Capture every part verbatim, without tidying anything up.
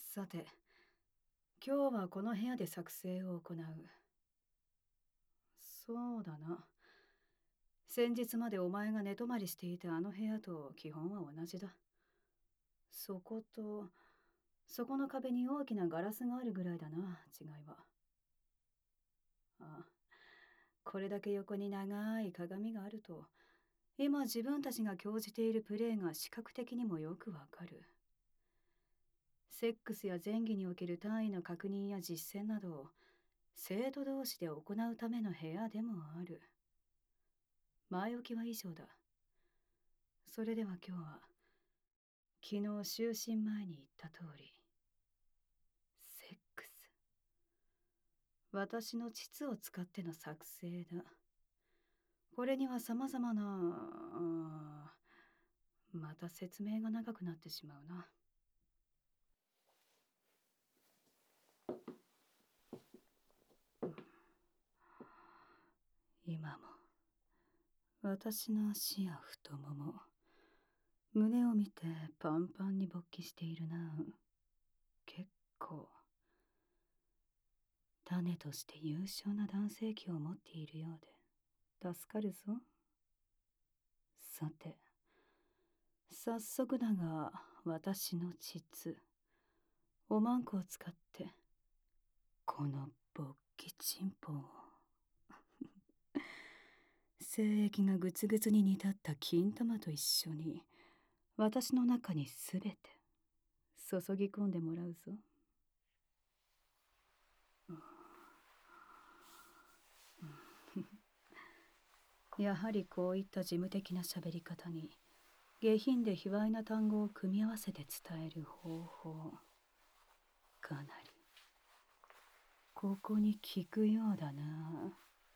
さて、今日はこの部屋で作成を行う。そうだな。先日までお前が寝泊まりしていたあの部屋と基本は同じだ。そこと、そこの壁に大きなガラスがあるぐらいだな、違いは。ああ、これだけ横に長い鏡があると、今自分たちが興じているプレイが視覚的にもよくわかる。セックスや前戯における単位の確認や実践などを生徒同士で行うための部屋でもある。前置きは以上だ。それでは今日は、昨日就寝前に言った通り、セックス。私の膣を使っての作成だ。これには様々な、あーまた説明が長くなってしまうな。今も、私の足や太もも、胸を見てパンパンに勃起しているな。結構。種として優秀な男性器を持っているようで、助かるぞ。さて、早速だが、私の膣、おまんこを使って、この勃起チンポを、精液がグツグツに煮立った金玉と一緒に、私の中にすべて、注ぎ込んでもらうぞ。やはりこういった事務的な喋り方に、下品で卑猥な単語を組み合わせて伝える方法、かなり、ここに効くようだな。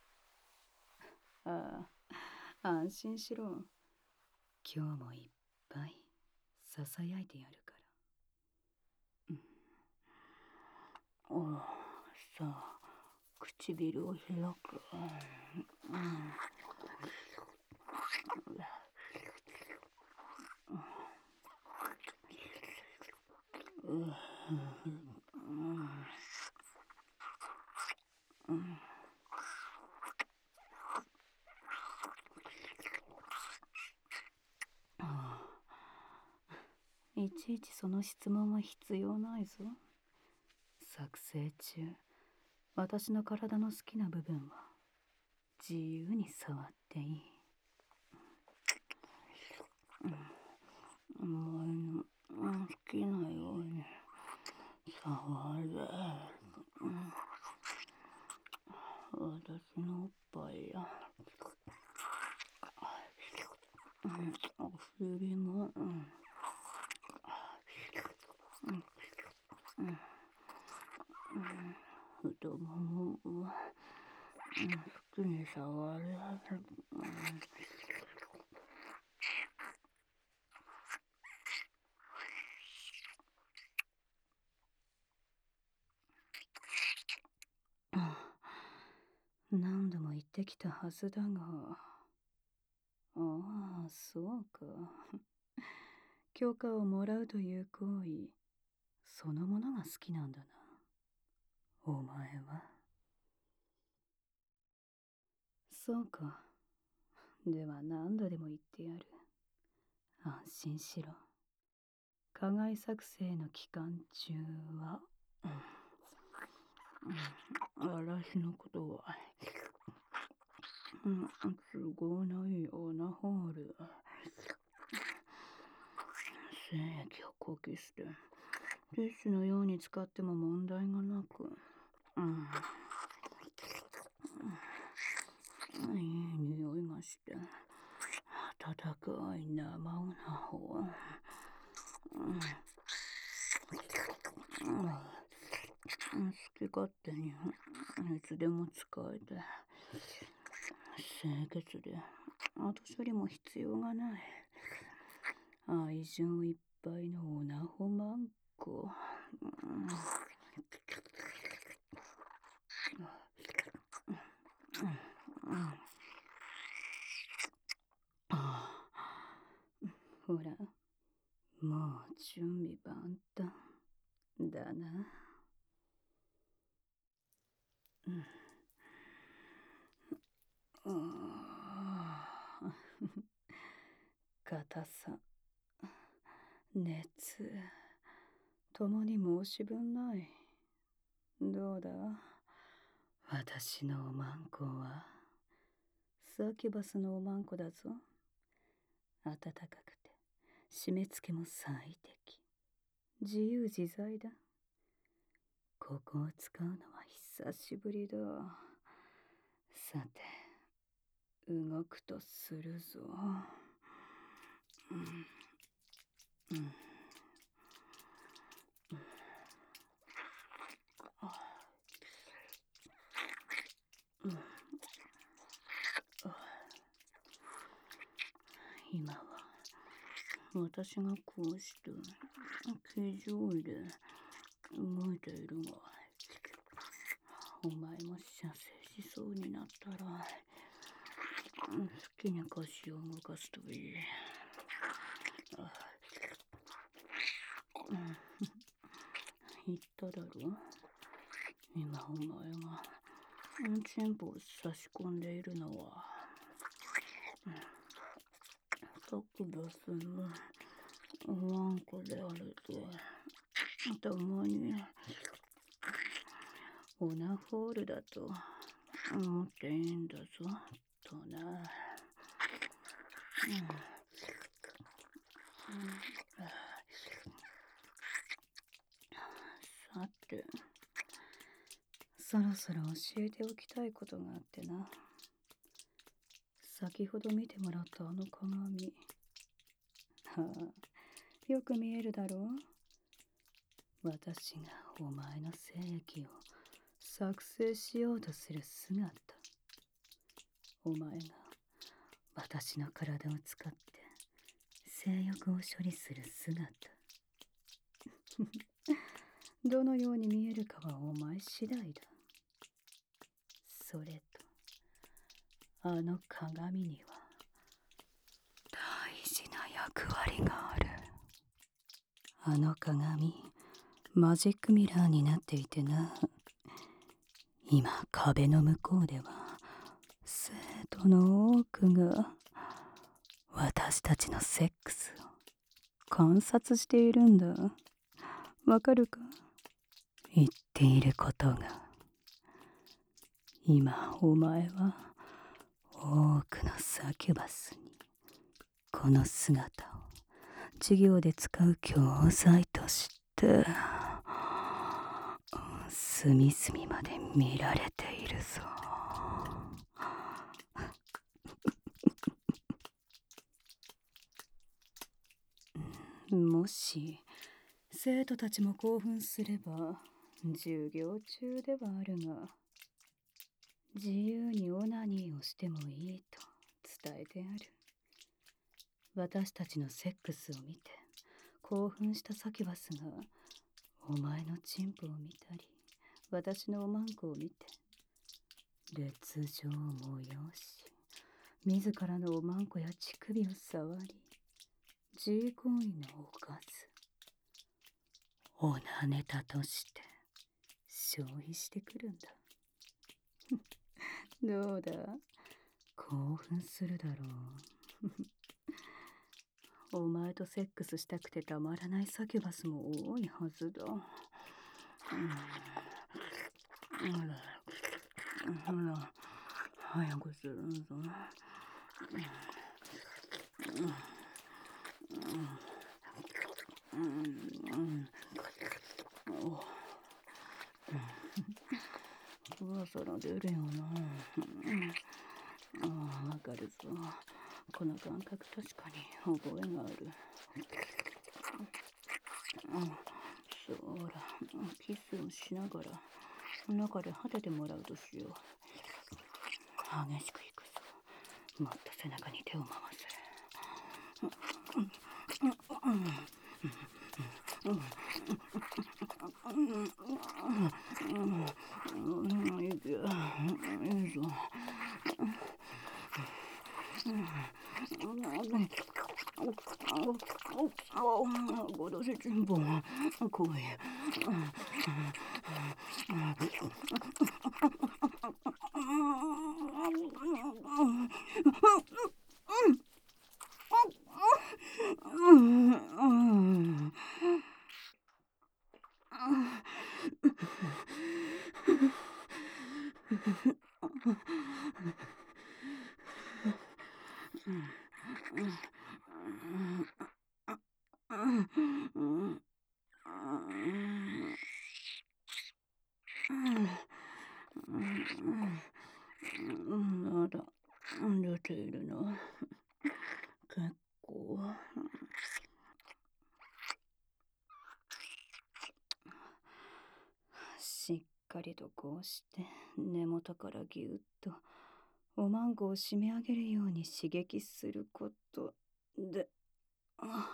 ああ、安心しろ。今日もいっぱい、ささやいてやるから。うん、おう、さあ、唇を開く。うん。うん。うん。いちいちその質問は必要ないぞ。作成中、私の体の好きな部分は自由に触っていい。お前の好きなように触れ。私のおっぱいやお尻も、うん、太ももも、好きに触れ。何度も言ってきたはずだが。ああ、そうか。許可をもらうという行為、そのものが好きなんだな。お前は。そうか。では何度でも言ってやる。安心しろ。課外作成の期間中は、うん、私のことは、うん、都合のいいオナホール、精液をこき捨て、ティッシュのように使っても問題がなく、うん、いい匂いがして、温かい生オナホ、うんうん、好き勝手にいつでも使えて清潔で後処理も必要がない愛情いっぱいのオナホマンコ、うん、ほら、もう準備万端だな。うんうーん硬さ、熱、ともに申し分ない。どうだ、私のおまんこは。サキュバスのおまんこだぞ。暖かくて、締め付けも最適。自由自在だ。ここを使うのは久しぶりだ。さて、動くとするぞ。うんうんうんうん今は私がこうして気丈で動いているが、お前も射精しそうになったら好きに腰を動かすといい。言っただろ、今お前がチンポを差し込んでいるのはサクバスのワンコであると共にオナホールだと思っていいんだぞとな。うんうんさて、そろそろ教えておきたいことがあってな。先ほど見てもらったあの鏡、はあ、よく見えるだろう。私がお前の精液を作成しようとする姿。お前が私の体を使って性欲を処理する姿。どのように見えるかはお前次第だ。それと、あの鏡には大事な役割がある。あの鏡、マジックミラーになっていてな。今、壁の向こうでは、生徒の多くが、私たちのセックスを観察しているんだ。わかるか？言っていることが。今、お前は、多くのサキュバスに、この姿を、授業で使う教材として、隅々まで見られているぞ。もし生徒たちも興奮すれば授業中ではあるが、自由にオナニーをしてもいいと伝えてある。私たちのセックスを見て興奮したサキュバスがお前のチンポを見たり、私のおまんこを見て烈情を催し、自らのおまんこや乳首を触り、自行為のおかず、おなネタとして消費してくるんだ。どうだ、興奮するだろう。お前とセックスしたくてたまらないサキュバスも多いはずだ。うん、ほら、ほら、早くするぞ。うんうんうんそろそろ出るよな。ああ、わかるぞ。この感覚確かに覚えがある。うん、そうら、キスをしながら中で果ててもらうとしよう。激しくいくぞ。もっと背中に手を回せ。いいぞ。 せちんぼん来い。まだ出ているな。結構。しっかりとこうして根元からぎゅっとおまんこを締め上げるように刺激することで、あ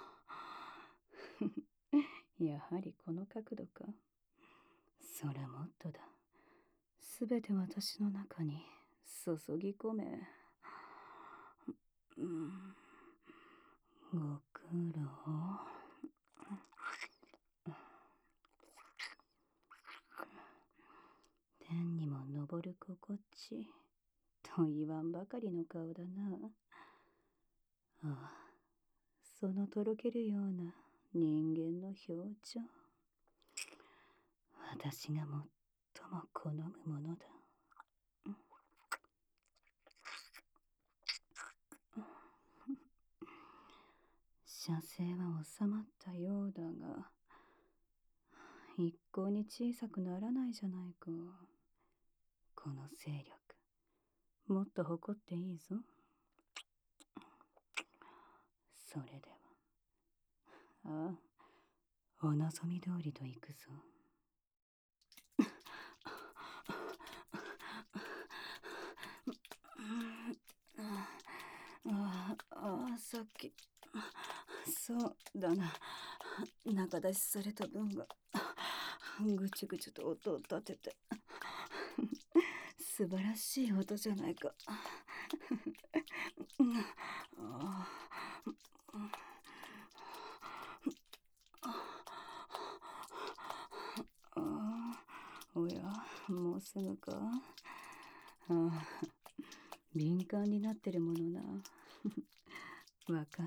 やはりこの角度か。それもっとだ。すべて私の中に注ぎ込め。うん、ご苦労。天にも昇る心地と言わんばかりの顔だな。ああ、そのとろけるような人間の表情、私が最も好むものだ。射精は収まったようだが、一向に小さくならないじゃないか。この勢力、もっと誇っていいぞ。それでは、ああ、お望み通りと行くぞ。ああ、さっき、そうだな、中出しされた分がぐちゅぐちゅと音を立てて素晴らしい音じゃないか。おや、もうすぐか。ああ、敏感になってるものな。わかった。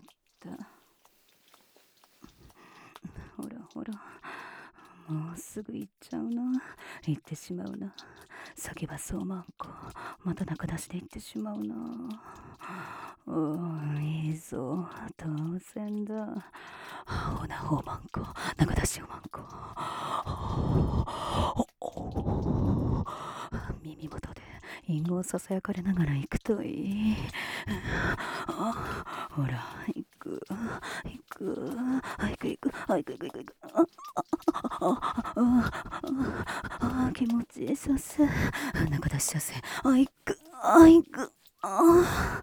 ほらほら、もうすぐ行っちゃうな。行ってしまうな。先はそうまんこ、また中出しで行ってしまうな。おー、いいぞ、当然だ。ほなほうまんこ、中出しおまんこ。耳元で隠語をささやかれながら行くといい。ほら、行く、行く、行く行く、行く行く行く行く。ああ、気持ちいいさせ。中出し射精。あ、行く、あ、行く。あ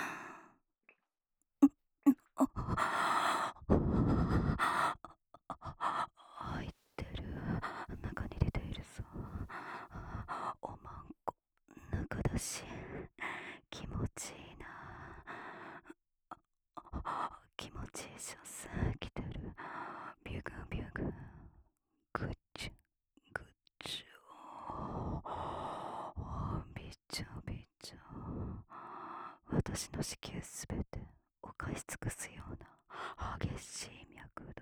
入ってる。中に出ているぞ。おまんこ、中出し。気持ちいいな。気持ちいい射精来てる。ビュグビュグ。グッチュグッチュ。びちょびちょ。私の子宮すべてをかし尽くすような激しい脈動。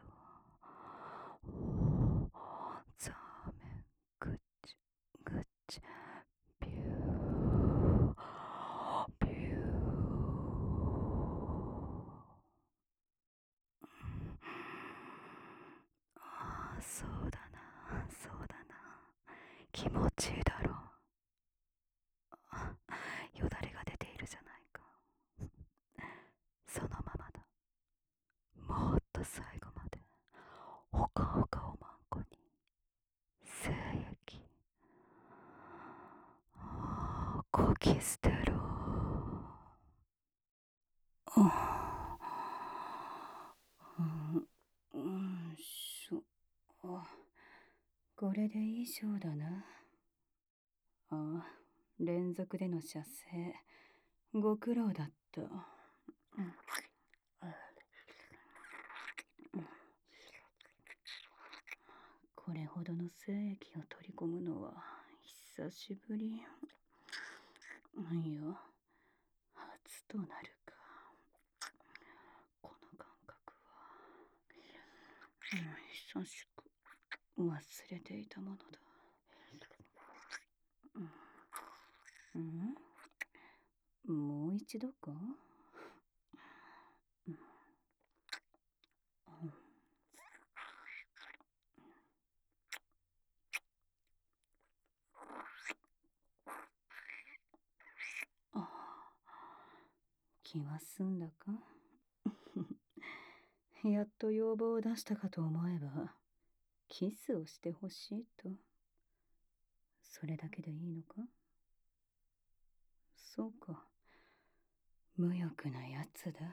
ザーメングッチグッチビュービュー。ああ、そうだな、そうだな。気持ちいいだろう。よだれが出ているじゃないか。そのままだ。もっと最後までほかほかおまんこに精液こき捨てろ。うん、しょ、これで以上だな。ああ、連続での射精、ご苦労だった。うん、 これほどの精液を取り込むのは久しぶり。いや、初となるか。この感覚は、うん、久しく忘れていたものだ。うん、うん、もう一度か。うん、うん、ああ、気は済んだか。やっと要望を出したかと思えば、キスをしてほしいと。それだけでいいのか。そうか。無欲なやつだ。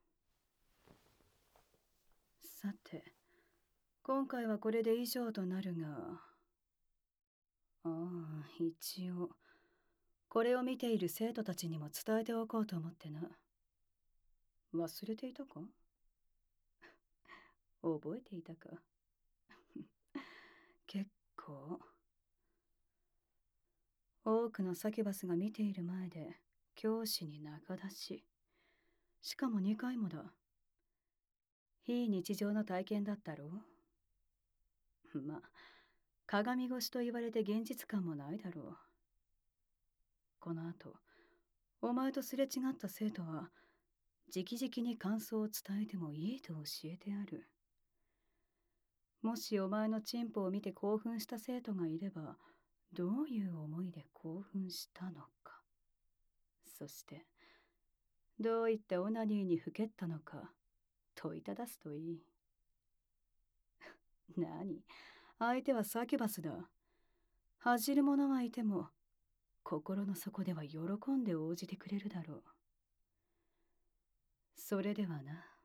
さて、今回はこれで以上となるが、ああ、一応、これを見ている生徒たちにも伝えておこうと思ってな。忘れていたか。覚えていたか。結構。多くのサキュバスが見ている前で教師に仲出し。しかもにかいもだ。非日常の体験だったろう。ま、鏡越しと言われて現実感もないだろう。この後、お前とすれ違った生徒は、直々に感想を伝えてもいいと教えてある。もしお前のチンポを見て興奮した生徒がいれば、どういう思いで興奮したのか。そして、どういったオナニーにふけったのか、問いただすといい。何、相手はサキュバスだ。恥じる者はいても、心の底では喜んで応じてくれるだろう。それではな。